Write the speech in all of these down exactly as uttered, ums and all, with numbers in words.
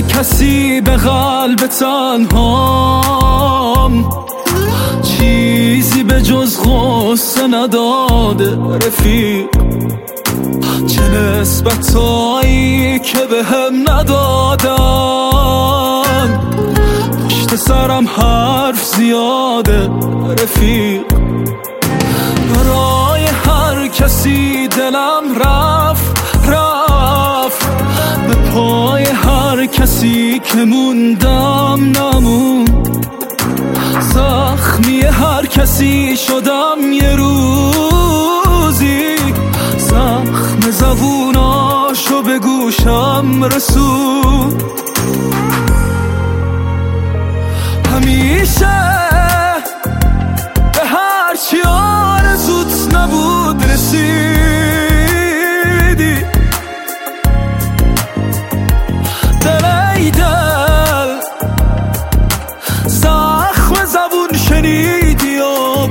کسی به قلب تنهام چیزی به جز غصه نداده رفیق. چه نسبتایی که به هم ندادن، پشت سرم حرف زیاده رفیق. برای هر کسی دلم رفت رفت، به پای هر کسی که موندم نموند. زخمی هر کسی شدم یه روزی، زخم زبوناشو به گوشم رسود. همیشه به هر چی آرزوت نبود رسیدی. دل ای دل زخم زبون شنیدی و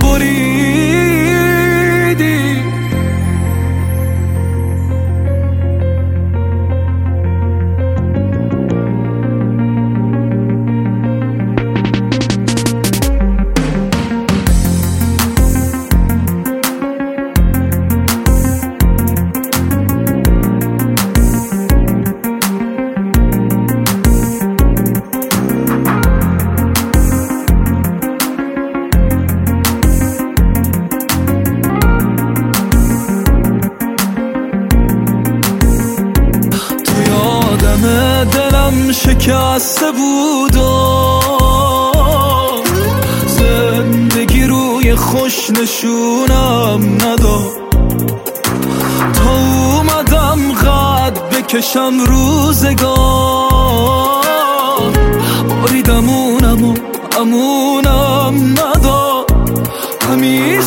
بریدی. دلم شکسته بود و زندگی روی خوش نشونم نداد. تا اومدم قد بکشم روزگار، بریدم اونم و امونم نداد. همین